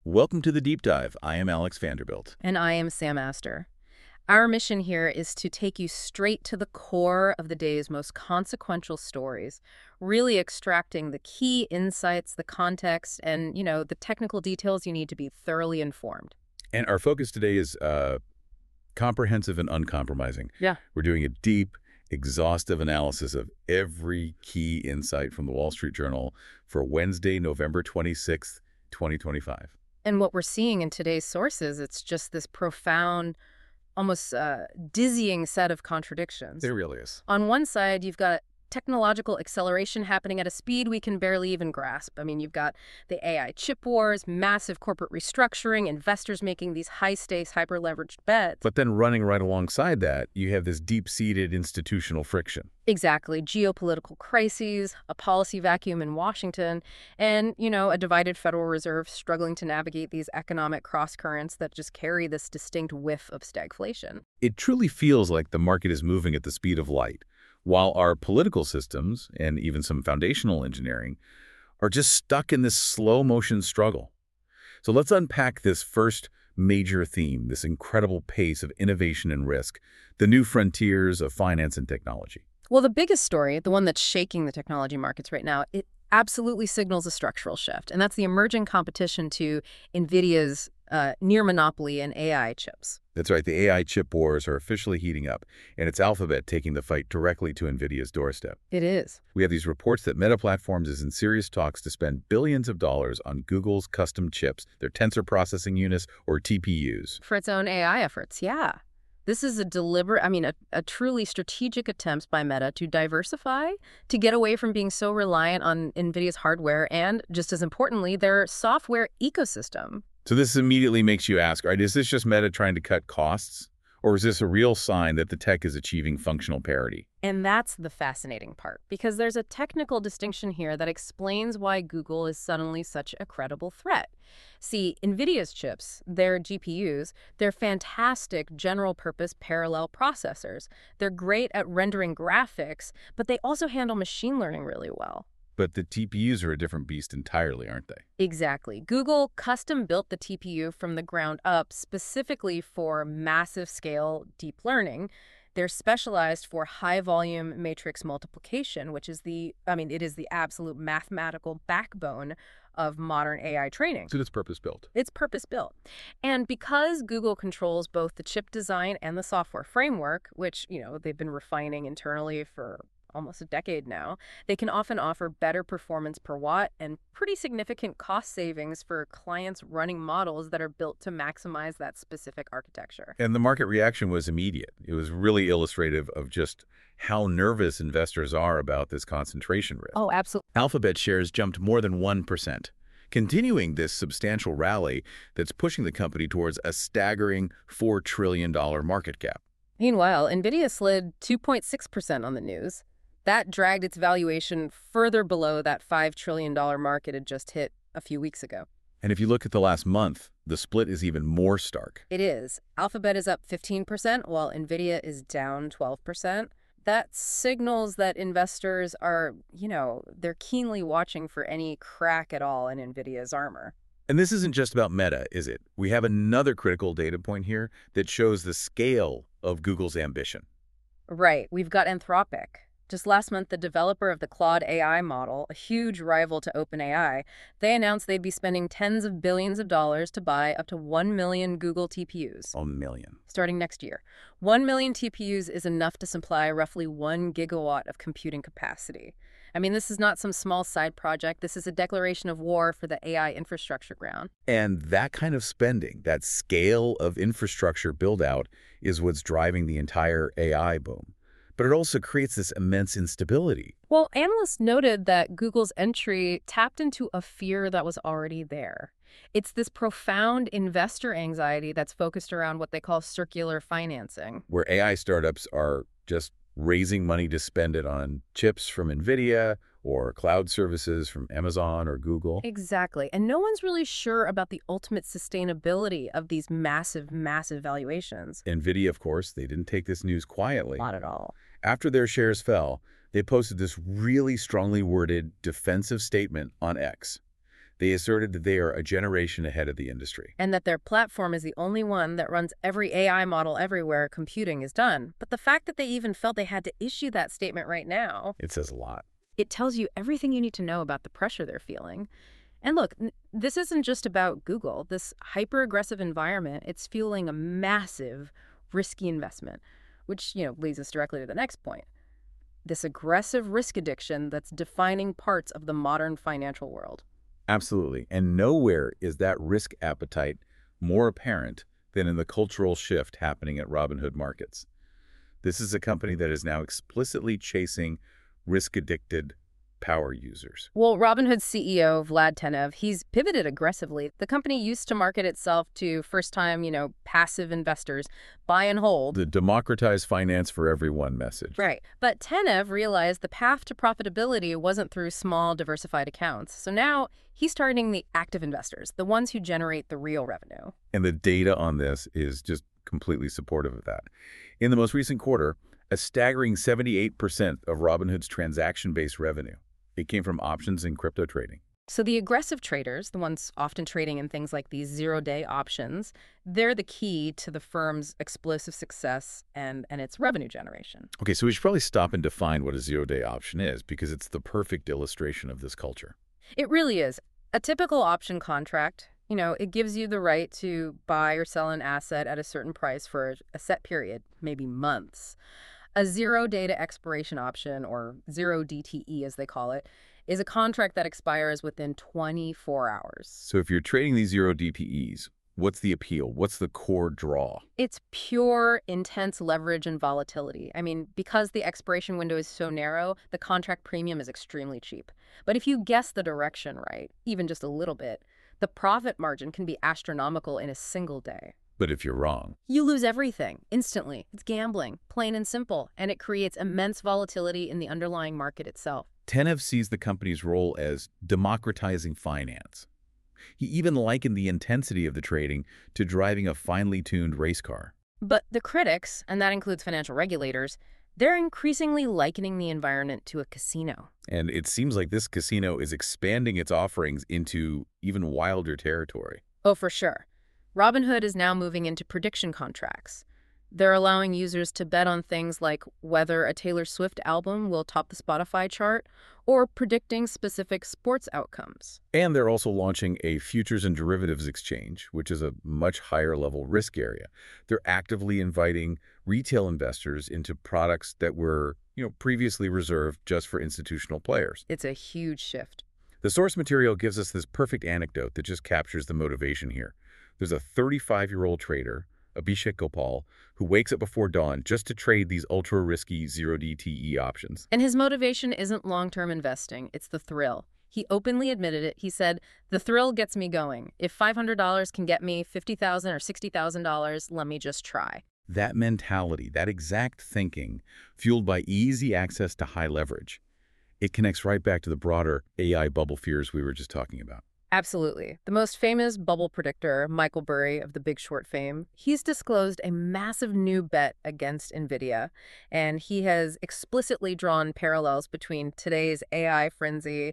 Welcome to the Deep Dive. I am Alex Vanderbilt. And I am Sam Astor. Our mission here is to take you straight to the core of the day's most consequential stories, really extracting the key insights, the context, and, the technical details you need to be thoroughly informed. And our focus today is comprehensive and uncompromising. Yeah. We're doing a deep, exhaustive analysis of every key insight from the Wall Street Journal for Wednesday, November 26th, 2025. And what we're seeing in today's sources, it's just this profound, almost dizzying set of contradictions. There really is. On one side, you've got technological acceleration happening at a speed we can barely even grasp. I mean, you've got the AI chip wars, massive corporate restructuring, investors making these high-stakes, hyper-leveraged bets. But then running right alongside that, you have this deep-seated institutional friction. Exactly. Geopolitical crises, a policy vacuum in Washington, and, a divided Federal Reserve struggling to navigate these economic cross-currents that just carry this distinct whiff of stagflation. It truly feels like the market is moving at the speed of light, while our political systems, and even some foundational engineering, are just stuck in this slow-motion struggle. So let's unpack this first major theme, this incredible pace of innovation and risk, the new frontiers of finance and technology. Well, the biggest story, the one that's shaking the technology markets right now, it absolutely signals a structural shift, and that's the emerging competition to NVIDIA's near monopoly in AI chips. That's right, the AI chip wars are officially heating up, and it's Alphabet taking the fight directly to NVIDIA's doorstep. It is. We have these reports that Meta Platforms is in serious talks to spend billions of dollars on Google's custom chips, their tensor processing units, or TPUs. For its own AI efforts, yeah. This is a deliberate, a truly strategic attempt by Meta to diversify, to get away from being so reliant on NVIDIA's hardware and, just as importantly, their software ecosystem. So this immediately makes you ask, all right, is this just Meta trying to cut costs? Or is this a real sign that the tech is achieving functional parity? And that's the fascinating part, because there's a technical distinction here that explains why Google is suddenly such a credible threat. See, NVIDIA's chips, their GPUs, they're fantastic general-purpose parallel processors. They're great at rendering graphics, but they also handle machine learning really well. But the TPUs are a different beast entirely, aren't they? Exactly. Google custom-built the TPU from the ground up specifically for massive-scale deep learning. They're specialized for high-volume matrix multiplication, which is it is the absolute mathematical backbone of modern AI training. So it's purpose-built. It's purpose-built. And because Google controls both the chip design and the software framework, which, they've been refining internally for almost a decade now, they can often offer better performance per watt and pretty significant cost savings for clients running models that are built to maximize that specific architecture. And the market reaction was immediate. It was really illustrative of just how nervous investors are about this concentration risk. Oh, absolutely. Alphabet shares jumped more than 1%, continuing this substantial rally that's pushing the company towards a staggering $4 trillion market cap. Meanwhile, NVIDIA slid 2.6% on the news. That dragged its valuation further below that $5 trillion mark it had just hit a few weeks ago. And if you look at the last month, the split is even more stark. It is. Alphabet is up 15%, while NVIDIA is down 12%. That signals that investors are, they're keenly watching for any crack at all in NVIDIA's armor. And this isn't just about Meta, is it? We have another critical data point here that shows the scale of Google's ambition. Right. We've got Anthropic. Just last month, the developer of the Claude AI model, a huge rival to OpenAI, they announced they'd be spending tens of billions of dollars to buy up to 1 million Google TPUs. 1 million. Starting next year. 1 million TPUs is enough to supply roughly 1 gigawatt of computing capacity. This is not some small side project. This is a declaration of war for the AI infrastructure ground. And that kind of spending, that scale of infrastructure build-out, is what's driving the entire AI boom. But it also creates this immense instability. Well, analysts noted that Google's entry tapped into a fear that was already there. It's this profound investor anxiety that's focused around what they call circular financing, where AI startups are just raising money to spend it on chips from NVIDIA or cloud services from Amazon or Google. Exactly. And no one's really sure about the ultimate sustainability of these massive, massive valuations. NVIDIA, of course, they didn't take this news quietly. Not at all. After their shares fell, they posted this really strongly worded defensive statement on X. They asserted that they are a generation ahead of the industry. And that their platform is the only one that runs every AI model everywhere computing is done. But the fact that they even felt they had to issue that statement right now, It says a lot. it tells you everything you need to know about the pressure they're feeling. And look, this isn't just about Google. This hyper-aggressive environment, it's fueling a massive, risky investment, which, leads us directly to the next point. This aggressive risk addiction that's defining parts of the modern financial world. Absolutely. And nowhere is that risk appetite more apparent than in the cultural shift happening at Robinhood Markets. This is a company that is now explicitly chasing risk-addicted power users. Well, Robinhood's CEO, Vlad Tenev, he's pivoted aggressively. The company used to market itself to first-time, passive investors, buy and hold. The democratize finance for everyone message. Right. But Tenev realized the path to profitability wasn't through small, diversified accounts. So now he's targeting the active investors, the ones who generate the real revenue. And the data on this is just completely supportive of that. In the most recent quarter, a staggering 78% of Robinhood's transaction-based revenue, it came from options and crypto trading. So the aggressive traders, the ones often trading in things like these zero-day options, they're the key to the firm's explosive success and its revenue generation. Okay, so we should probably stop and define what a zero-day option is, because it's the perfect illustration of this culture. It really is. A typical option contract, it gives you the right to buy or sell an asset at a certain price for a set period, maybe months. A zero-day to expiration option, or zero DTE as they call it, is a contract that expires within 24 hours. So if you're trading these zero DTEs, what's the appeal? What's the core draw? It's pure, intense leverage and volatility. I mean, because the expiration window is so narrow, the contract premium is extremely cheap. But if you guess the direction right, even just a little bit, the profit margin can be astronomical in a single day. But if you're wrong, you lose everything instantly. It's gambling, plain and simple, and it creates immense volatility in the underlying market itself. Tenev sees the company's role as democratizing finance. He even likened the intensity of the trading to driving a finely tuned race car. But the critics, and that includes financial regulators, they're increasingly likening the environment to a casino. And it seems like this casino is expanding its offerings into even wilder territory. Oh, for sure. Robinhood is now moving into prediction contracts. They're allowing users to bet on things like whether a Taylor Swift album will top the Spotify chart or predicting specific sports outcomes. And they're also launching a futures and derivatives exchange, which is a much higher level risk area. They're actively inviting retail investors into products that were, previously reserved just for institutional players. It's a huge shift. The source material gives us this perfect anecdote that just captures the motivation here. There's a 35-year-old trader, Abhishek Gopal, who wakes up before dawn just to trade these ultra-risky zero DTE options. And his motivation isn't long-term investing, it's the thrill. He openly admitted it. He said, "The thrill gets me going. If $500 can get me $50,000 or $60,000, let me just try." That mentality, that exact thinking, fueled by easy access to high leverage, it connects right back to the broader AI bubble fears we were just talking about. Absolutely. The most famous bubble predictor, Michael Burry of The Big Short fame, he's disclosed a massive new bet against NVIDIA, and he has explicitly drawn parallels between today's AI frenzy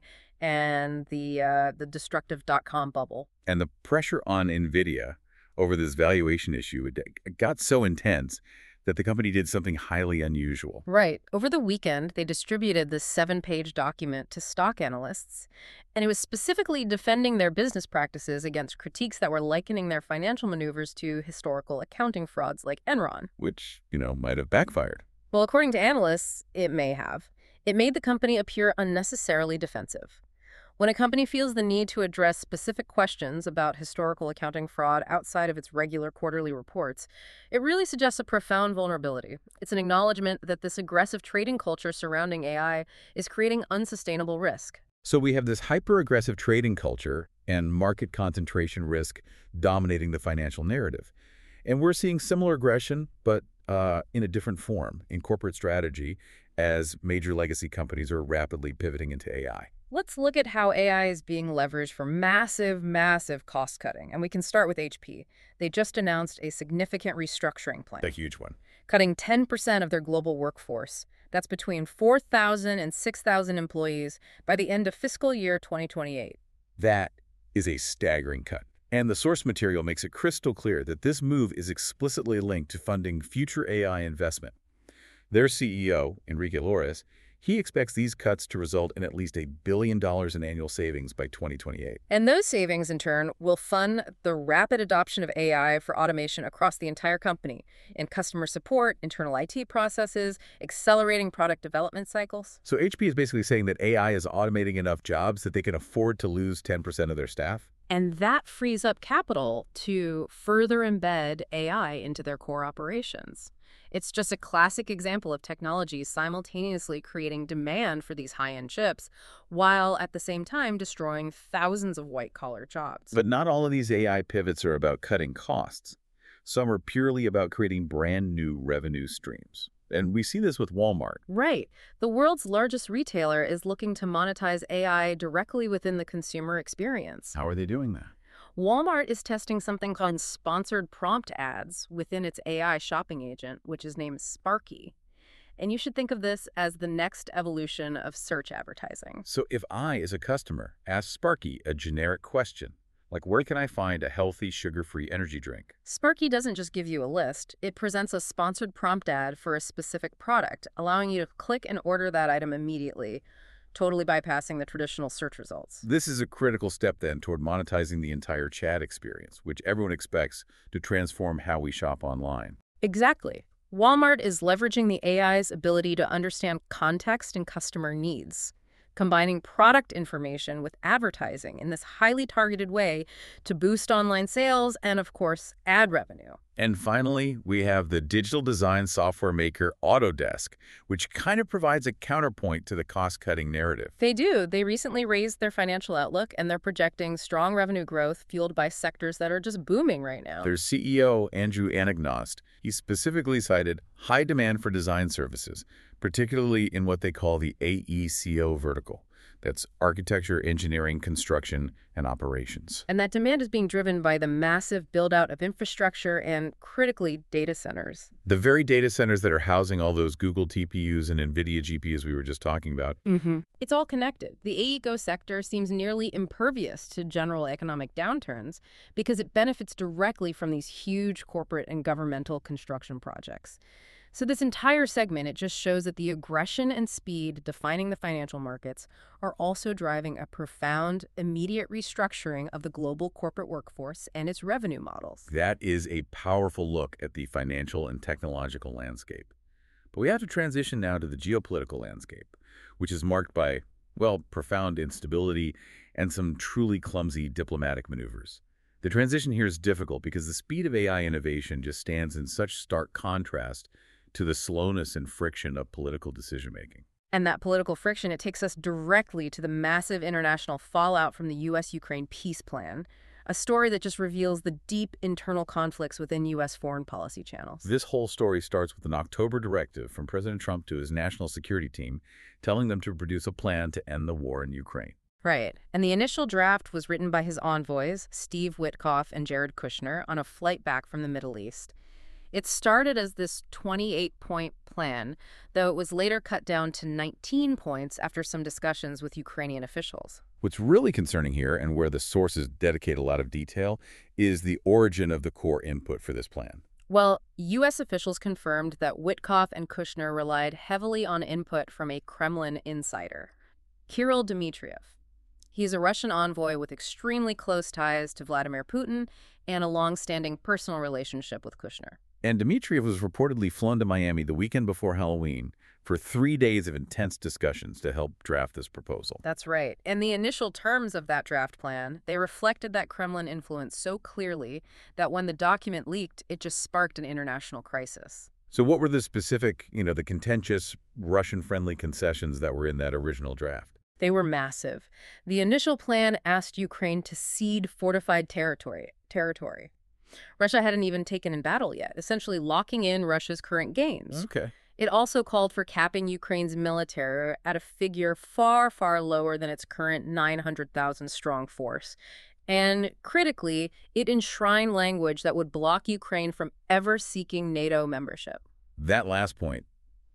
and the destructive dot-com bubble. And the pressure on NVIDIA over this valuation issue, it got so intense that the company did something highly unusual. Right. Over the weekend, they distributed this 7-page document to stock analysts, and it was specifically defending their business practices against critiques that were likening their financial maneuvers to historical accounting frauds like Enron. Which, might have backfired. Well, according to analysts, it may have. It made the company appear unnecessarily defensive. When a company feels the need to address specific questions about historical accounting fraud outside of its regular quarterly reports, it really suggests a profound vulnerability. It's an acknowledgement that this aggressive trading culture surrounding AI is creating unsustainable risk. So we have this hyper-aggressive trading culture and market concentration risk dominating the financial narrative. And we're seeing similar aggression, but in a different form, in corporate strategy, as major legacy companies are rapidly pivoting into AI. Let's look at how AI is being leveraged for massive, massive cost cutting. And we can start with HP. They just announced a significant restructuring plan. A huge one. Cutting 10% of their global workforce. That's between 4,000 and 6,000 employees by the end of fiscal year 2028. That is a staggering cut. And the source material makes it crystal clear that this move is explicitly linked to funding future AI investment. Their CEO, Enrique Lores, he expects these cuts to result in at least $1 billion in annual savings by 2028. And those savings, in turn, will fund the rapid adoption of AI for automation across the entire company in customer support, internal IT processes, accelerating product development cycles. So HP is basically saying that AI is automating enough jobs that they can afford to lose 10% of their staff? And that frees up capital to further embed AI into their core operations. It's just a classic example of technology simultaneously creating demand for these high-end chips, while at the same time destroying thousands of white-collar jobs. But not all of these AI pivots are about cutting costs. Some are purely about creating brand new revenue streams. And we see this with Walmart. Right. The world's largest retailer is looking to monetize AI directly within the consumer experience. How are they doing that? Walmart is testing something called sponsored prompt ads within its AI shopping agent, which is named Sparky. And you should think of this as the next evolution of search advertising. So if I, as a customer, ask Sparky a generic question, like where can I find a healthy, sugar-free energy drink? Sparky doesn't just give you a list. It presents a sponsored prompt ad for a specific product, allowing you to click and order that item immediately, totally bypassing the traditional search results. This is a critical step, then, toward monetizing the entire chat experience, which everyone expects to transform how we shop online. Exactly. Walmart is leveraging the AI's ability to understand context and customer needs, combining product information with advertising in this highly targeted way to boost online sales and, of course, ad revenue. And finally, we have the digital design software maker Autodesk, which kind of provides a counterpoint to the cost-cutting narrative. They do. They recently raised their financial outlook, and they're projecting strong revenue growth fueled by sectors that are just booming right now. Their CEO, Andrew Anagnost, he specifically cited high demand for design services, particularly in what they call the AECO vertical. That's architecture, engineering, construction, and operations. And that demand is being driven by the massive build-out of infrastructure and, critically, data centers. The very data centers that are housing all those Google TPUs and NVIDIA GPUs we were just talking about. It's all connected. The AECO sector seems nearly impervious to general economic downturns because it benefits directly from these huge corporate and governmental construction projects. So this entire segment, it just shows that the aggression and speed defining the financial markets are also driving a profound, immediate restructuring of the global corporate workforce and its revenue models. That is a powerful look at the financial and technological landscape. But we have to transition now to the geopolitical landscape, which is marked by, well, profound instability and some truly clumsy diplomatic maneuvers. The transition here is difficult because the speed of AI innovation just stands in such stark contrast to the slowness and friction of political decision-making. And that political friction, it takes us directly to the massive international fallout from the U.S.-Ukraine peace plan, a story that just reveals the deep internal conflicts within U.S. foreign policy channels. This whole story starts with an October directive from President Trump to his national security team, telling them to produce a plan to end the war in Ukraine. Right. And the initial draft was written by his envoys, Steve Witkoff and Jared Kushner, on a flight back from the Middle East. It started as this 28-point plan, though it was later cut down to 19 points after some discussions with Ukrainian officials. What's really concerning here, and where the sources dedicate a lot of detail, is the origin of the core input for this plan. Well, U.S. officials confirmed that Witkoff and Kushner relied heavily on input from a Kremlin insider, Kirill Dmitriev. He's a Russian envoy with extremely close ties to Vladimir Putin and a long-standing personal relationship with Kushner. And Dmitriev was reportedly flown to Miami the weekend before Halloween for 3 days of intense discussions to help draft this proposal. That's right. And the initial terms of that draft plan, they reflected that Kremlin influence so clearly that when the document leaked, it just sparked an international crisis. So what were the specific, the contentious Russian-friendly concessions that were in that original draft? They were massive. The initial plan asked Ukraine to cede fortified territory. Russia hadn't even taken in battle yet, essentially locking in Russia's current gains. Okay. It also called for capping Ukraine's military at a figure far, far lower than its current 900,000-strong force. And critically, it enshrined language that would block Ukraine from ever seeking NATO membership. That last point,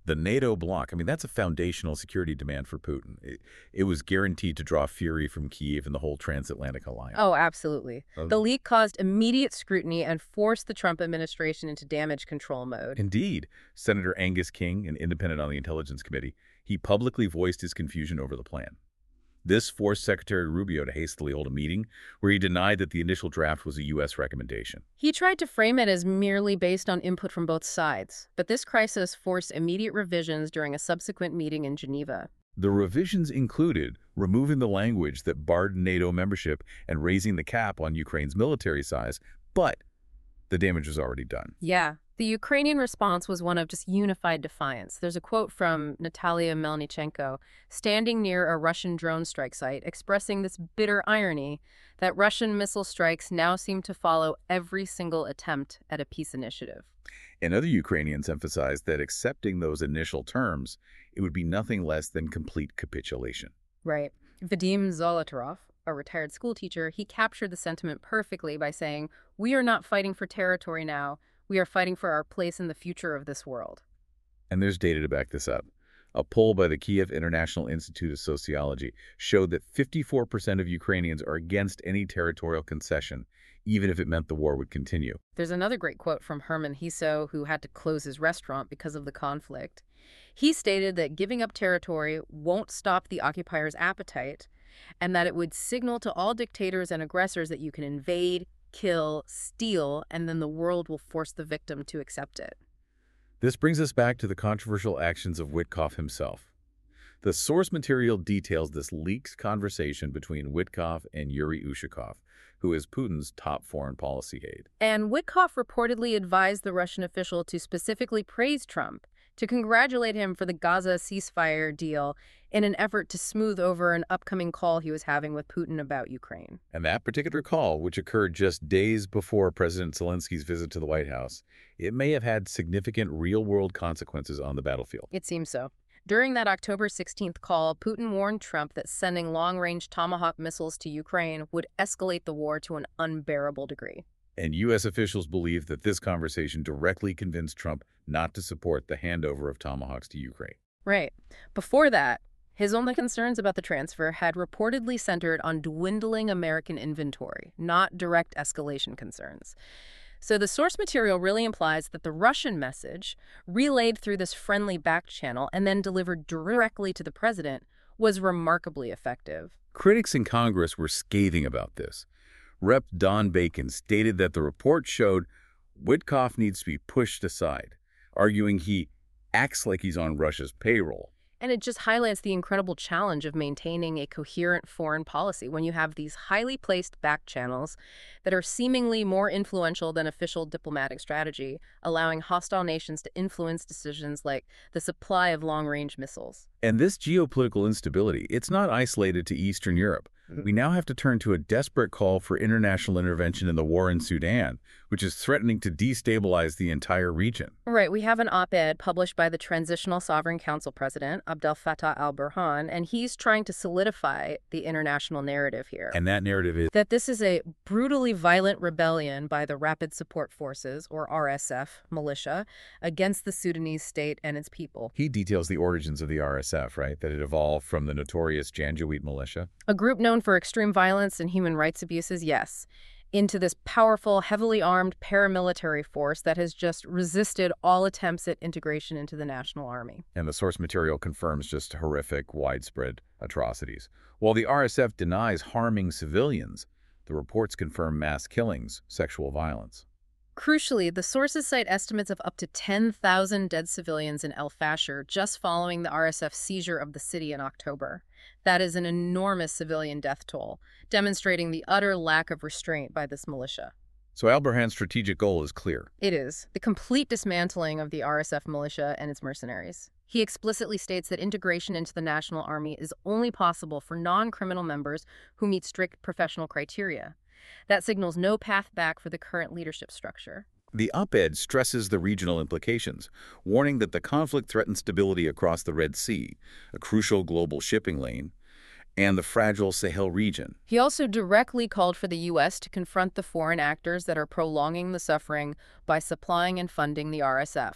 The NATO bloc, I mean, that's a foundational security demand for Putin. It was guaranteed to draw fury from Kyiv and the whole transatlantic alliance. Oh, absolutely. Um, The leak caused immediate scrutiny and forced the Trump administration into damage control mode. Indeed, Senator Angus King, an independent on the Intelligence Committee, he publicly voiced his confusion over the plan. This forced Secretary Rubio to hastily hold a meeting where he denied that the initial draft was a U.S. recommendation. He tried to frame it as merely based on input from both sides, but this crisis forced immediate revisions during a subsequent meeting in Geneva. The revisions included removing the language that barred NATO membership and raising the cap on Ukraine's military size, but the damage was already done. Yeah. The Ukrainian response was one of just unified defiance. There's a quote from Natalia Melnichenko, standing near a Russian drone strike site, expressing this bitter irony that Russian missile strikes now seem to follow every single attempt at a peace initiative. And other Ukrainians emphasized that accepting those initial terms, it would be nothing less than complete capitulation. Right. Vadim Zolotarov, a retired school teacher, he captured the sentiment perfectly by saying, "We are not fighting for territory now. We are fighting for our place in the future of this world." And there's data to back this up. A poll by the Kiev International Institute of Sociology showed that 54% of Ukrainians are against any territorial concession, even if it meant the war would continue. There's another great quote from Herman Hiso, who had to close his restaurant because of the conflict. He stated that giving up territory won't stop the occupier's appetite, and that it would signal to all dictators and aggressors that you can invade, kill, steal, and then the world will force the victim to accept it. This brings us back to the controversial actions of Witkoff himself. The source material details this leaked conversation between Witkoff and Yuri Ushakov, who is Putin's top foreign policy aide. And Witkoff reportedly advised the Russian official to specifically praise Trump, to congratulate him for the Gaza ceasefire deal in an effort to smooth over an upcoming call he was having with Putin about Ukraine. And that particular call, which occurred just days before President Zelensky's visit to the White House, it may have had significant real-world consequences on the battlefield. It seems so. During that October 16th call, Putin warned Trump that sending long-range Tomahawk missiles to Ukraine would escalate the war to an unbearable degree. And U.S. officials believe that this conversation directly convinced Trump not to support the handover of Tomahawks to Ukraine. Right. Before that, his only concerns about the transfer had reportedly centered on dwindling American inventory, not direct escalation concerns. So the source material really implies that the Russian message, relayed through this friendly back channel and then delivered directly to the president, was remarkably effective. Critics in Congress were scathing about this. Rep. Don Bacon stated that the report showed Witkoff needs to be pushed aside, arguing he acts like he's on Russia's payroll. And it just highlights the incredible challenge of maintaining a coherent foreign policy when you have these highly placed back channels that are seemingly more influential than official diplomatic strategy, allowing hostile nations to influence decisions like the supply of long-range missiles. And this geopolitical instability, it's not isolated to Eastern Europe. We now have to turn to a desperate call for international intervention in the war in Sudan, which is threatening to destabilize the entire region. Right, we have an op-ed published by the Transitional Sovereign Council President, Abdel Fattah al-Burhan, and he's trying to solidify the international narrative here. And that narrative is That this is a brutally violent rebellion by the Rapid Support Forces, or RSF, militia, against the Sudanese state and its people. he details the origins of the RSF, right? That it evolved from the notorious Janjaweed militia. A group known for extreme violence and human rights abuses, yes, into this powerful, heavily armed paramilitary force that has just resisted all attempts at integration into the national army. And the source material confirms just horrific, widespread atrocities. While the RSF denies harming civilians, the reports confirm mass killings, sexual violence. Crucially, the sources cite estimates of up to 10,000 dead civilians in El Fasher just following the RSF seizure of the city in October. That is an enormous civilian death toll, demonstrating the utter lack of restraint by this militia. So al-Burhan's strategic goal is clear. It is the complete dismantling of the RSF militia and its mercenaries. He explicitly states that integration into the national army is only possible for non-criminal members who meet strict professional criteria. That signals no path back for the current leadership structure. The op-ed stresses the regional implications, warning that the conflict threatens stability across the Red Sea, a crucial global shipping lane, and the fragile Sahel region. He also directly called for the U.S. to confront the foreign actors that are prolonging the suffering by supplying and funding the RSF.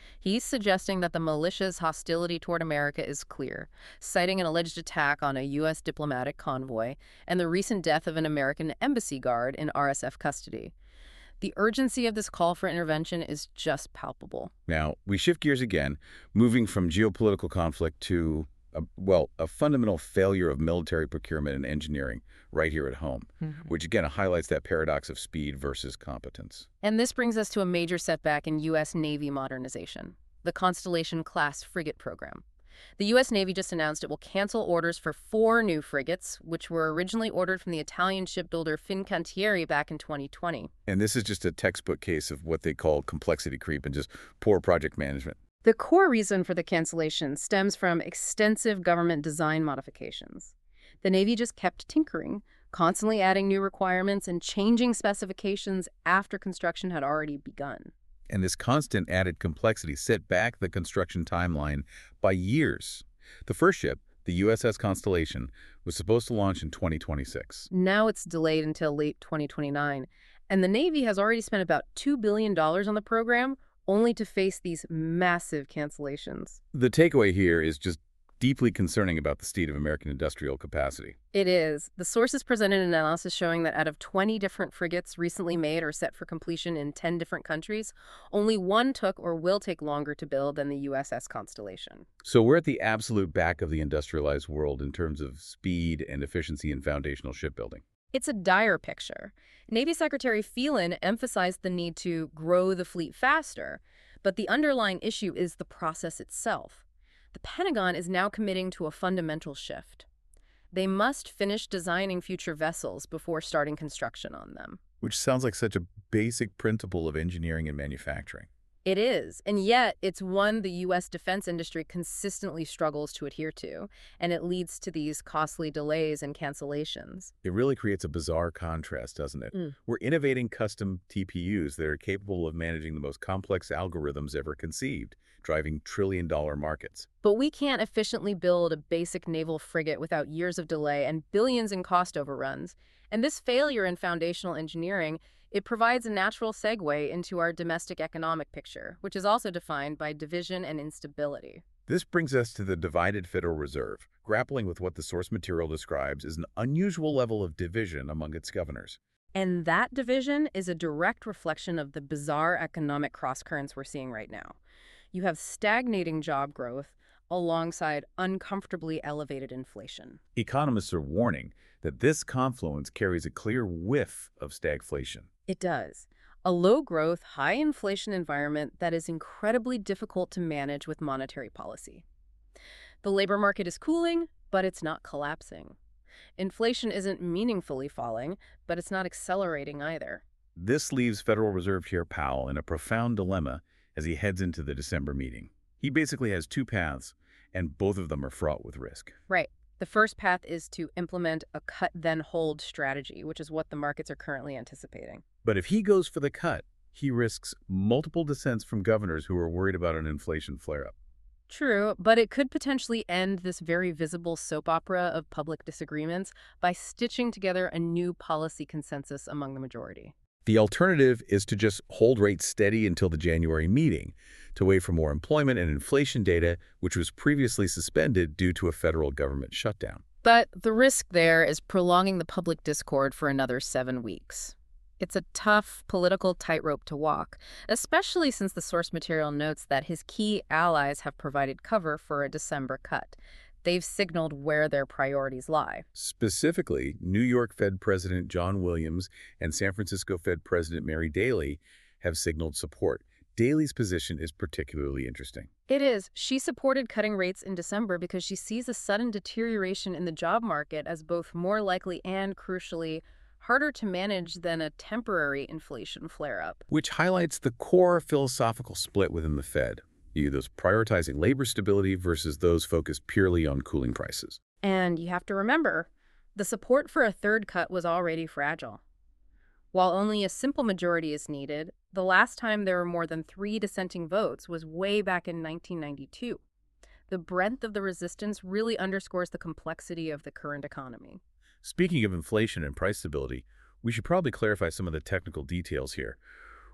He's suggesting that the militia's hostility toward America is clear, citing an alleged attack on a U.S. diplomatic convoy and the recent death of an American embassy guard in RSF custody. The urgency of this call for intervention is just palpable. Now, we shift gears again, moving from geopolitical conflict to, a fundamental failure of military procurement and engineering right here at home, which again highlights that paradox of speed versus competence. And this brings us to a major setback in U.S. Navy modernization, the Constellation-class frigate program. The U.S. Navy just announced it will cancel orders for 4 new frigates, which were originally ordered from the Italian shipbuilder Fincantieri back in 2020. And this is just a textbook case of what they call complexity creep and just poor project management. The core reason for the cancellation stems from extensive government design modifications. The Navy just kept tinkering, constantly adding new requirements and changing specifications after construction had already begun. And this constant added complexity set back the construction timeline by years. The first ship, the USS Constellation, was supposed to launch in 2026. Now it's delayed until late 2029, and the Navy has already spent about $2 billion on the program, only to face these massive cancellations. The takeaway here is just deeply concerning about the state of American industrial capacity. It is. The sources presented an analysis showing that out of 20 different frigates recently made or set for completion in 10 different countries, only 1 took or will take longer to build than the USS Constellation. So we're at the absolute back of the industrialized world in terms of speed and efficiency in foundational shipbuilding. It's a dire picture. Navy Secretary Phelan emphasized the need to grow the fleet faster, but the underlying issue is the process itself. The Pentagon is now committing to a fundamental shift. They must finish designing future vessels before starting construction on them. Which sounds like such a basic principle of engineering and manufacturing. It is, and yet it's one the U.S. defense industry consistently struggles to adhere to, and it leads to these costly delays and cancellations. It really creates a bizarre contrast, doesn't it? We're innovating custom TPUs that are capable of managing the most complex algorithms ever conceived, driving trillion-dollar markets. But we can't efficiently build a basic naval frigate without years of delay and billions in cost overruns. And this failure in foundational engineering, it provides a natural segue into our domestic economic picture, which is also defined by division and instability. This brings us to the divided Federal Reserve, grappling with what the source material describes as an unusual level of division among its governors. And that division is a direct reflection of the bizarre economic crosscurrents we're seeing right now. You have stagnating job growth alongside uncomfortably elevated inflation. Economists are warning that this confluence carries a clear whiff of stagflation. It does. A low-growth, high-inflation environment that is incredibly difficult to manage with monetary policy. The labor market is cooling, but it's not collapsing. Inflation isn't meaningfully falling, but it's not accelerating either. This leaves Federal Reserve Chair Powell in a profound dilemma as he heads into the December meeting. He basically has 2 paths, and both of them are fraught with risk. Right. The first path is to implement a cut-then-hold strategy, which is what the markets are currently anticipating. But if he goes for the cut, he risks multiple dissents from governors who are worried about an inflation flare-up. True, but it could potentially end this very visible soap opera of public disagreements by stitching together a new policy consensus among the majority. The alternative is to just hold rates steady until the January meeting, to wait for more employment and inflation data, which was previously suspended due to a federal government shutdown. But the risk there is prolonging the public discord for another 7 weeks. It's a tough political tightrope to walk, especially since the source material notes that his key allies have provided cover for a December cut. They've signaled where their priorities lie. Specifically, New York Fed President John Williams and San Francisco Fed President Mary Daly have signaled support. Daly's position is particularly interesting. It is. She supported cutting rates in December because she sees a sudden deterioration in the job market as both more likely and, crucially, harder to manage than a temporary inflation flare-up. Which highlights the core philosophical split within the Fed. Those prioritizing labor stability versus those focused purely on cooling prices. And you have to remember, the support for a third cut was already fragile. While only a simple majority is needed, the last time there were more than 3 dissenting votes was way back in 1992. The breadth of the resistance really underscores the complexity of the current economy. Speaking of inflation and price stability, we should probably clarify some of the technical details here.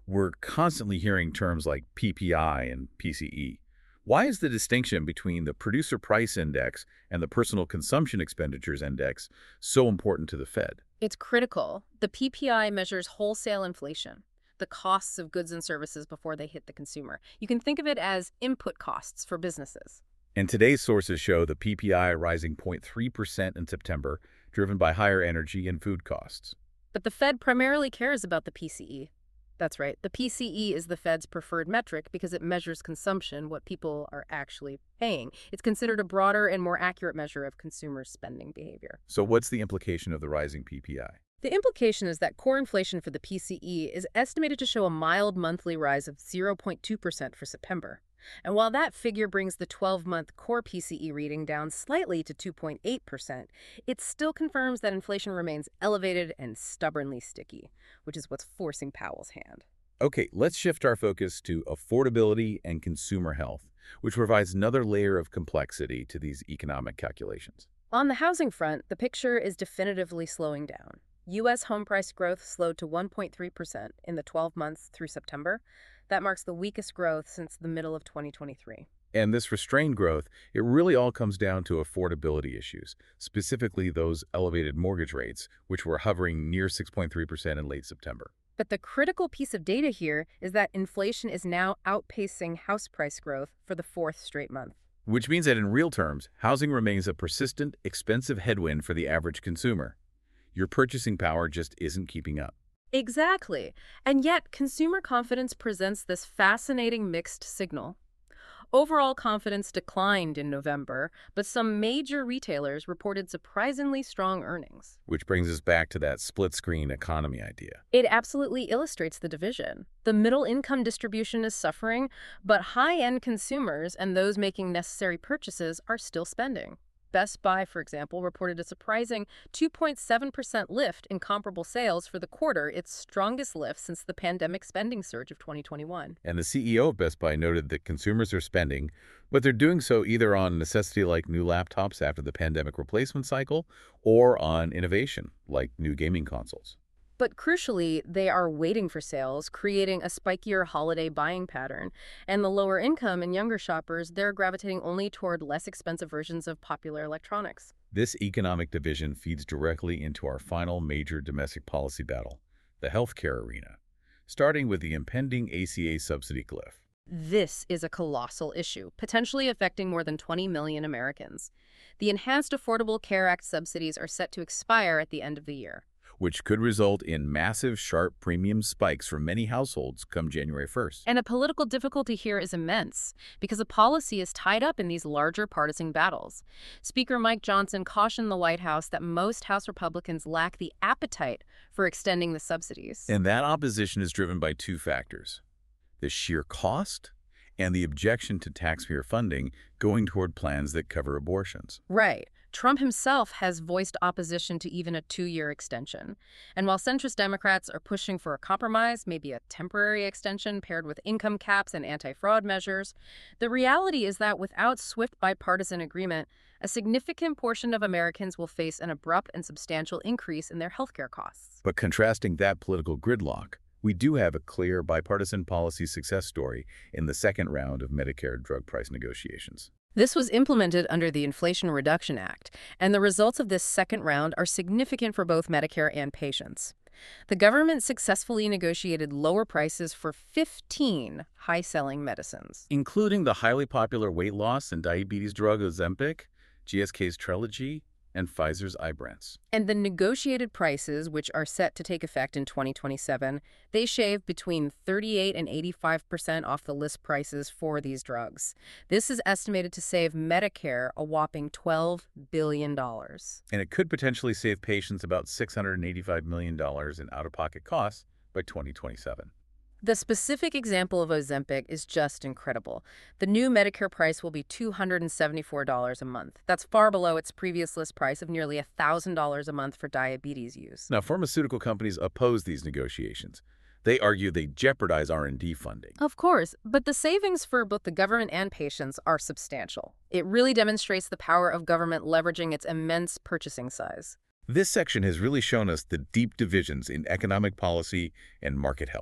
We're constantly hearing terms like PPI and PCE. Why is the distinction between the Producer Price Index and the Personal Consumption Expenditures Index so important to the Fed? It's critical. The PPI measures wholesale inflation, the costs of goods and services before they hit the consumer. You can think of it as input costs for businesses. And today's sources show the PPI rising 0.3% in September, driven by higher energy and food costs. But the Fed primarily cares about the PCE. That's right. The PCE is the Fed's preferred metric because it measures consumption, what people are actually paying. It's considered a broader and more accurate measure of consumer spending behavior. So what's the implication of the rising PPI? The implication is that core inflation for the PCE is estimated to show a mild monthly rise of 0.2% for September. And while that figure brings the 12-month core PCE reading down slightly to 2.8%, it still confirms that inflation remains elevated and stubbornly sticky, which is what's forcing Powell's hand. Okay, let's shift our focus to affordability and consumer health, which provides another layer of complexity to these economic calculations. On the housing front, the picture is definitively slowing down. U.S. home price growth slowed to 1.3% in the 12 months through September. That marks the weakest growth since the middle of 2023. And this restrained growth, it really all comes down to affordability issues, specifically those elevated mortgage rates, which were hovering near 6.3% in late September. But the critical piece of data here is that inflation is now outpacing house price growth for the fourth straight month. Which means that in real terms, housing remains a persistent, expensive headwind for the average consumer. Your purchasing power just isn't keeping up. Exactly. And yet, consumer confidence presents this fascinating mixed signal. Overall confidence declined in November, but some major retailers reported surprisingly strong earnings. Which brings us back to that split-screen economy idea. It absolutely illustrates the division. The middle-income distribution is suffering, but high-end consumers and those making necessary purchases are still spending. Best Buy, for example, reported a surprising 2.7% lift in comparable sales for the quarter, its strongest lift since the pandemic spending surge of 2021. And the CEO of Best Buy noted that consumers are spending, but they're doing so either on necessity like new laptops after the pandemic replacement cycle or on innovation like new gaming consoles. But crucially, they are waiting for sales, creating a spikier holiday buying pattern. And the lower income and younger shoppers, they're gravitating only toward less expensive versions of popular electronics. This economic division feeds directly into our final major domestic policy battle, the healthcare arena, starting with the impending ACA subsidy cliff. This is a colossal issue, potentially affecting more than 20 million Americans. The Enhanced Affordable Care Act subsidies are set to expire at the end of the year, which could result in massive, sharp premium spikes for many households come January 1st. And a political difficulty here is immense, because the policy is tied up in these larger partisan battles. Speaker Mike Johnson cautioned the White House that most House Republicans lack the appetite for extending the subsidies. And that opposition is driven by two factors: the sheer cost and the objection to taxpayer funding going toward plans that cover abortions. Right. Trump himself has voiced opposition to even a 2-year extension. And while centrist Democrats are pushing for a compromise, maybe a temporary extension paired with income caps and anti-fraud measures, the reality is that without swift bipartisan agreement, a significant portion of Americans will face an abrupt and substantial increase in their healthcare costs. But contrasting that political gridlock, we do have a clear bipartisan policy success story in the second round of Medicare drug price negotiations. This was implemented under the Inflation Reduction Act, and the results of this second round are significant for both Medicare and patients. The government successfully negotiated lower prices for 15 high-selling medicines, including the highly popular weight loss and diabetes drug Ozempic, GSK's Trelegy, and Pfizer's Ibrance. And the negotiated prices, which are set to take effect in 2027, they shave between 38 and 85% off the list prices for these drugs. This is estimated to save Medicare a whopping $12 billion. And it could potentially save patients about $685 million in out-of-pocket costs by 2027. The specific example of Ozempic is just incredible. The new Medicare price will be $274 a month. That's far below its previous list price of nearly $1,000 a month for diabetes use. Now, pharmaceutical companies oppose these negotiations. They argue they jeopardize R&D funding. Of course, but the savings for both the government and patients are substantial. It really demonstrates the power of government leveraging its immense purchasing size. This section has really shown us the deep divisions in economic policy and market health.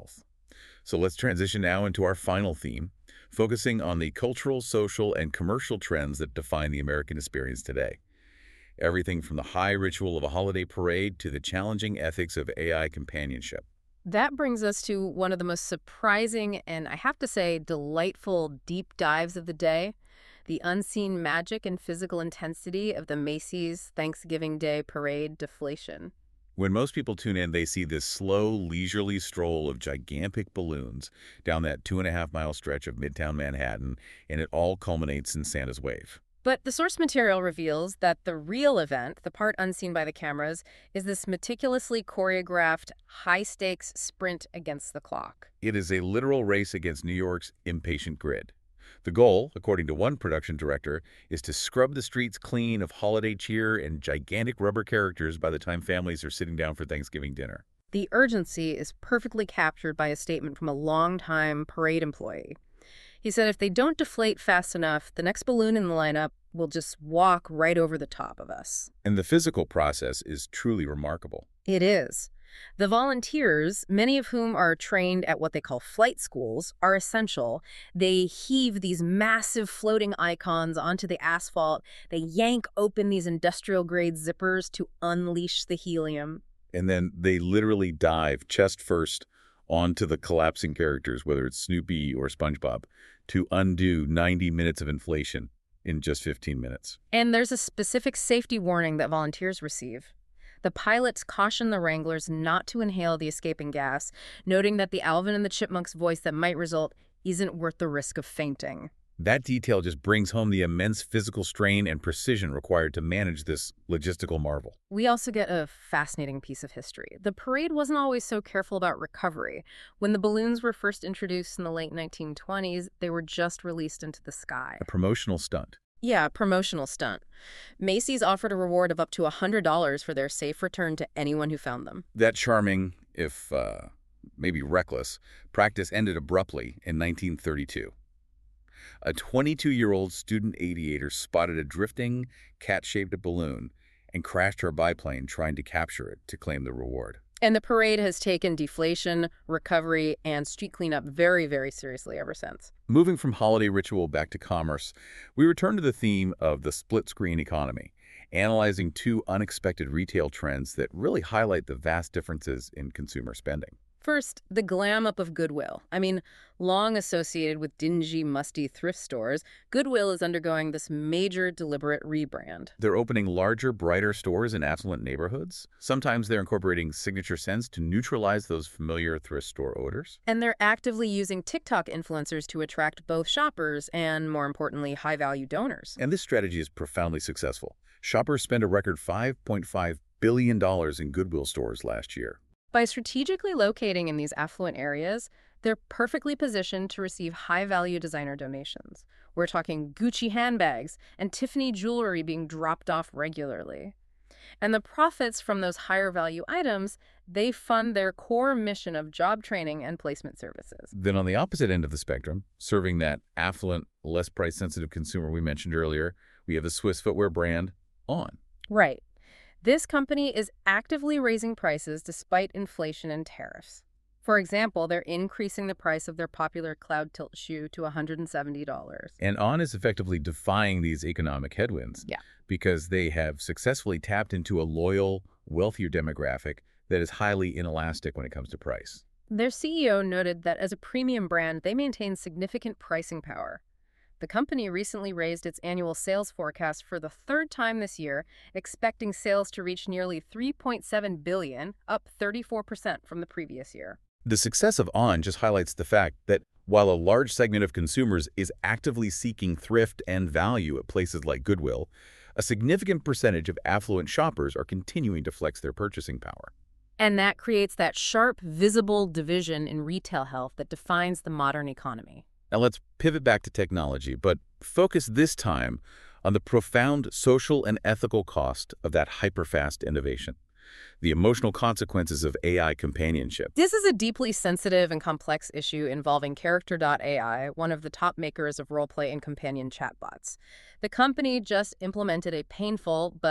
So let's transition now into our final theme, focusing on the cultural, social, and commercial trends that define the American experience today. Everything from the high ritual of a holiday parade to the challenging ethics of AI companionship. That brings us to one of the most surprising and, I have to say, delightful deep dives of the day, the unseen magic and physical intensity of the Macy's Thanksgiving Day Parade deflation. When most people tune in, they see this slow, leisurely stroll of gigantic balloons down that 2.5-mile stretch of Midtown Manhattan, and it all culminates in Santa's wave. But the source material reveals that the real event, the part unseen by the cameras, is this meticulously choreographed, high-stakes sprint against the clock. It is a literal race against New York's impatient grid. The goal, according to one production director, is to scrub the streets clean of holiday cheer and gigantic rubber characters by the time families are sitting down for Thanksgiving dinner. The urgency is perfectly captured by a statement from a longtime parade employee. He said if they don't deflate fast enough, the next balloon in the lineup will just walk right over the top of us. And the physical process is truly remarkable. It is. The volunteers, many of whom are trained at what they call flight schools, are essential. They heave these massive floating icons onto the asphalt. They yank open these industrial-grade zippers to unleash the helium. And then they literally dive chest first onto the collapsing characters, whether it's Snoopy or SpongeBob, to undo 90 minutes of inflation in just 15 minutes. And there's a specific safety warning that volunteers receive. The pilots caution the Wranglers not to inhale the escaping gas, noting that the Alvin and the Chipmunks voice that might result isn't worth the risk of fainting. That detail just brings home the immense physical strain and precision required to manage this logistical marvel. We also get a fascinating piece of history. The parade wasn't always so careful about recovery. When the balloons were first introduced in the late 1920s, they were just released into the sky. A promotional stunt. Yeah, a promotional stunt. Macy's offered a reward of up to $100 for their safe return to anyone who found them. That charming, if maybe reckless, practice ended abruptly in 1932. A 22-year-old student aviator spotted a drifting, cat-shaped balloon and crashed her biplane trying to capture it to claim the reward. And the parade has taken deflation, recovery, and street cleanup very, very seriously ever since. Moving from holiday ritual back to commerce, we return to the theme of the split-screen economy, analyzing two unexpected retail trends that really highlight the vast differences in consumer spending. First, the glam up of Goodwill. Long associated with dingy, musty thrift stores, Goodwill is undergoing this major, deliberate rebrand. They're opening larger, brighter stores in affluent neighborhoods. Sometimes they're incorporating signature scents to neutralize those familiar thrift store odors. And they're actively using TikTok influencers to attract both shoppers and, more importantly, high-value donors. And this strategy is profoundly successful. Shoppers spent a record $5.5 billion in Goodwill stores last year. By strategically locating in these affluent areas, they're perfectly positioned to receive high-value designer donations. We're talking Gucci handbags and Tiffany jewelry being dropped off regularly. And the profits from those higher-value items, they fund their core mission of job training and placement services. Then on the opposite end of the spectrum, serving that affluent, less price-sensitive consumer we mentioned earlier, we have the Swiss footwear brand On. Right. This company is actively raising prices despite inflation and tariffs. For example, they're increasing the price of their popular Cloud Tilt shoe to $170. And On is effectively defying these economic headwinds because they have successfully tapped into a loyal, wealthier demographic that is highly inelastic when it comes to price. Their CEO noted that as a premium brand, they maintain significant pricing power. The company recently raised its annual sales forecast for the third time this year, expecting sales to reach nearly $3.7 billion, up 34% from the previous year. The success of On just highlights the fact that while a large segment of consumers is actively seeking thrift and value at places like Goodwill, a significant percentage of affluent shoppers are continuing to flex their purchasing power. And that creates that sharp, visible division in retail health that defines the modern economy. Now let's pivot back to technology, but focus this time on the profound social and ethical cost of that hyper-fast innovation, the emotional consequences of AI companionship. This is a deeply sensitive and complex issue involving Character.ai, one of the top makers of role-play and companion chatbots. The company just implemented a painful but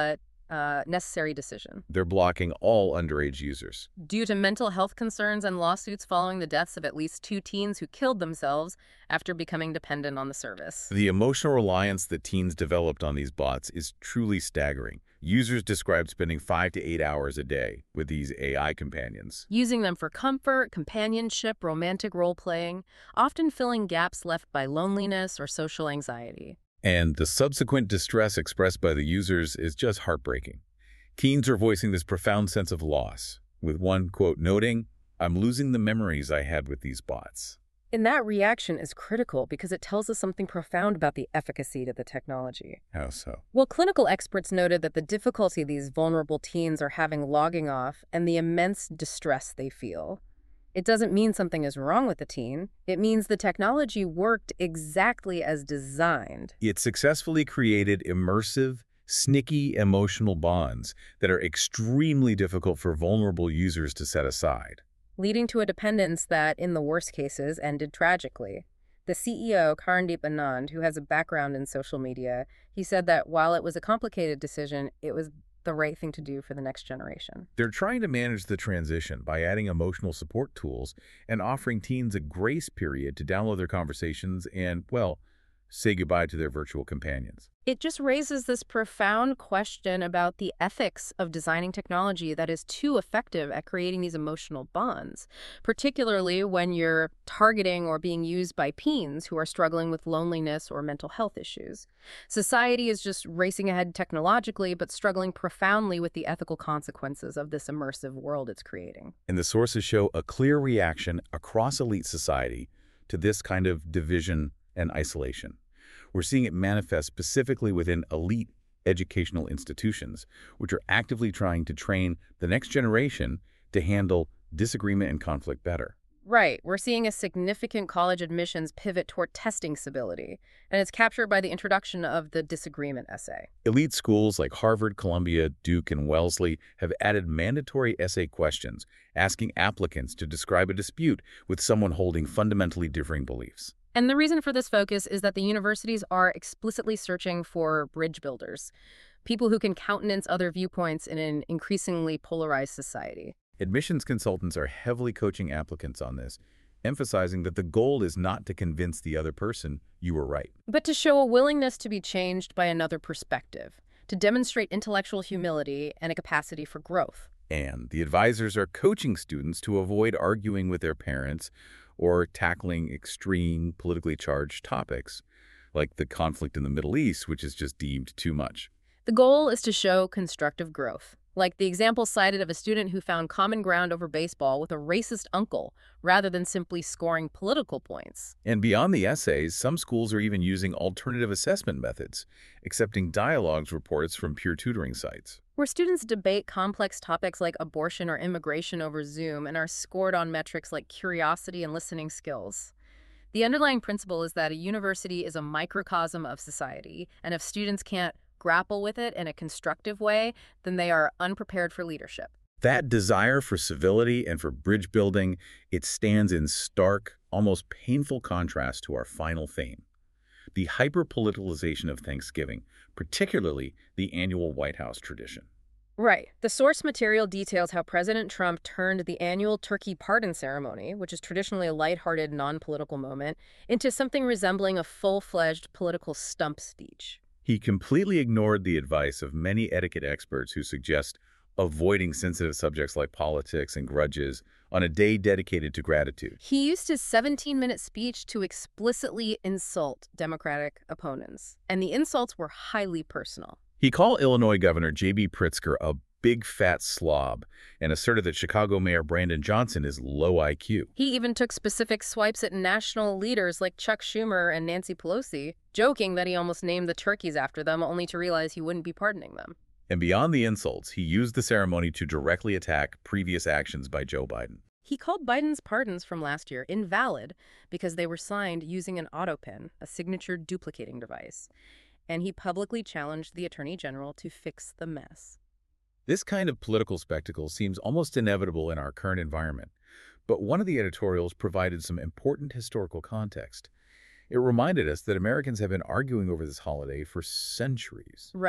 necessary decision. They're blocking all underage users. Due to mental health concerns and lawsuits following the deaths of at least 2 teens who killed themselves after becoming dependent on the service. The emotional reliance that teens developed on these bots is truly staggering. Users described spending 5 to 8 hours a day with these AI companions. Using them for comfort, companionship, romantic role-playing, often filling gaps left by loneliness or social anxiety. And the subsequent distress expressed by the users is just heartbreaking. Teens are voicing this profound sense of loss, with one quote noting, "I'm losing the memories I had with these bots." And that reaction is critical because it tells us something profound about the efficacy of the technology. How so? Well, clinical experts noted that the difficulty these vulnerable teens are having logging off and the immense distress they feel. It doesn't mean something is wrong with the teen. It means the technology worked exactly as designed. It successfully created immersive, snicky emotional bonds that are extremely difficult for vulnerable users to set aside. Leading to a dependence that, in the worst cases, ended tragically. The CEO, Karandeep Anand, who has a background in social media, he said that while it was a complicated decision, it was the right thing to do for the next generation. They're trying to manage the transition by adding emotional support tools and offering teens a grace period to download their conversations and, well, say goodbye to their virtual companions. It just raises this profound question about the ethics of designing technology that is too effective at creating these emotional bonds, particularly when you're targeting or being used by teens who are struggling with loneliness or mental health issues. Society is just racing ahead technologically, but struggling profoundly with the ethical consequences of this immersive world it's creating. And the sources show a clear reaction across elite society to this kind of division and isolation. We're seeing it manifest specifically within elite educational institutions, which are actively trying to train the next generation to handle disagreement and conflict better. Right. We're seeing a significant college admissions pivot toward testing civility, and it's captured by the introduction of the disagreement essay. Elite schools like Harvard, Columbia, Duke, and Wellesley have added mandatory essay questions, asking applicants to describe a dispute with someone holding fundamentally differing beliefs. And the reason for this focus is that the universities are explicitly searching for bridge builders, people who can countenance other viewpoints in an increasingly polarized society. Admissions consultants are heavily coaching applicants on this, emphasizing that the goal is not to convince the other person you were right, but to show a willingness to be changed by another perspective, to demonstrate intellectual humility and a capacity for growth. And the advisors are coaching students to avoid arguing with their parents or tackling extreme politically charged topics, like the conflict in the Middle East, which is just deemed too much. The goal is to show constructive growth, like the example cited of a student who found common ground over baseball with a racist uncle, rather than simply scoring political points. And beyond the essays, some schools are even using alternative assessment methods, accepting dialogues reports from peer tutoring sites, where students debate complex topics like abortion or immigration over Zoom and are scored on metrics like curiosity and listening skills. The underlying principle is that a university is a microcosm of society, and if students can't grapple with it in a constructive way, then they are unprepared for leadership. That desire for civility and for bridge building, it stands in stark, almost painful contrast to our final theme, the hyper-politicalization of Thanksgiving, particularly the annual White House tradition. Right. The source material details how President Trump turned the annual turkey pardon ceremony, which is traditionally a lighthearted, non-political moment, into something resembling a full-fledged political stump speech. He completely ignored the advice of many etiquette experts who suggest avoiding sensitive subjects like politics and grudges on a day dedicated to gratitude. He used his 17-minute speech to explicitly insult Democratic opponents, and the insults were highly personal. He called Illinois Governor J.B. Pritzker a big fat slob and asserted that Chicago Mayor Brandon Johnson is low IQ. He even took specific swipes at national leaders like Chuck Schumer and Nancy Pelosi, joking that he almost named the turkeys after them only to realize he wouldn't be pardoning them. And beyond the insults, he used the ceremony to directly attack previous actions by Joe Biden. He called Biden's pardons from last year invalid because they were signed using an autopen, a signature duplicating device. And he publicly challenged the Attorney General to fix the mess. This kind of political spectacle seems almost inevitable in our current environment, but one of the editorials provided some important historical context. It reminded us that Americans have been arguing over this holiday for centuries. Right.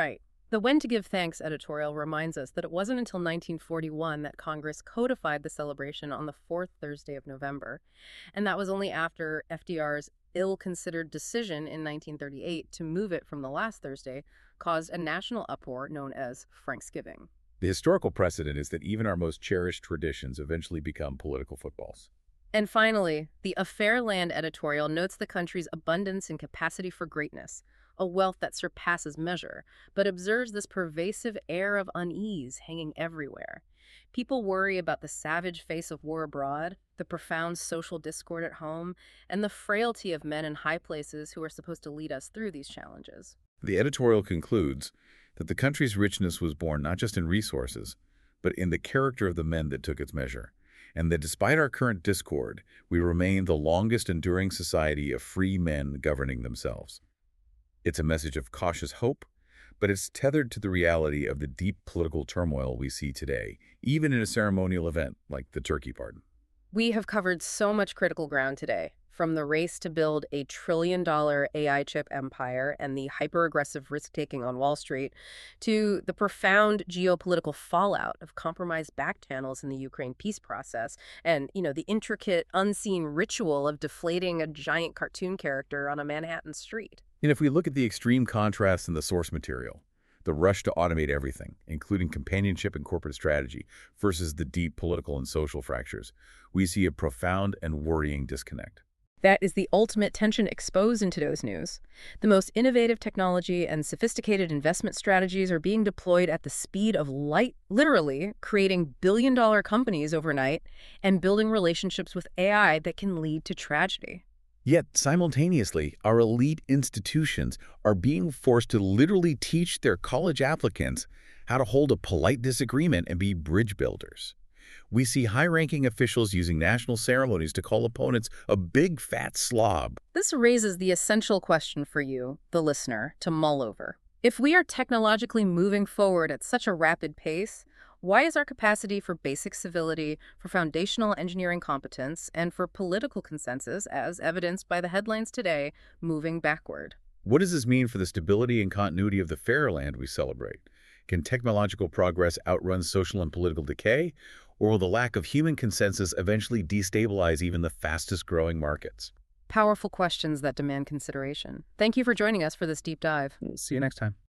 The When to Give Thanks editorial reminds us that it wasn't until 1941 that Congress codified the celebration on the fourth Thursday of November, and that was only after FDR's ill-considered decision in 1938 to move it from the last Thursday caused a national uproar known as Franksgiving. The historical precedent is that even our most cherished traditions eventually become political footballs. And finally, the A Fair Land editorial notes the country's abundance and capacity for greatness, a wealth that surpasses measure, but observes this pervasive air of unease hanging everywhere. People worry about the savage face of war abroad, the profound social discord at home, and the frailty of men in high places who are supposed to lead us through these challenges. The editorial concludes that the country's richness was born not just in resources, but in the character of the men that took its measure, and that despite our current discord, we remain the longest enduring society of free men governing themselves. It's a message of cautious hope, but it's tethered to the reality of the deep political turmoil we see today, even in a ceremonial event like the turkey pardon. We have covered so much critical ground today, from the race to build a trillion-dollar AI chip empire and the hyper-aggressive risk-taking on Wall Street, to the profound geopolitical fallout of compromised back channels in the Ukraine peace process, and, the intricate, unseen ritual of deflating a giant cartoon character on a Manhattan street. And if we look at the extreme contrast in the source material, the rush to automate everything, including companionship and corporate strategy, versus the deep political and social fractures, we see a profound and worrying disconnect. That is the ultimate tension exposed in today's news. The most innovative technology and sophisticated investment strategies are being deployed at the speed of light, literally creating billion-dollar companies overnight and building relationships with AI that can lead to tragedy. Yet, simultaneously, our elite institutions are being forced to literally teach their college applicants how to hold a polite disagreement and be bridge builders. We see high-ranking officials using national ceremonies to call opponents a big, fat slob. This raises the essential question for you, the listener, to mull over. If we are technologically moving forward at such a rapid pace, why is our capacity for basic civility, for foundational engineering competence, and for political consensus, as evidenced by the headlines today, moving backward? What does this mean for the stability and continuity of the fair land we celebrate? Can technological progress outrun social and political decay? Or will the lack of human consensus eventually destabilize even the fastest-growing markets? Powerful questions that demand consideration. Thank you for joining us for this deep dive. We'll see you next time.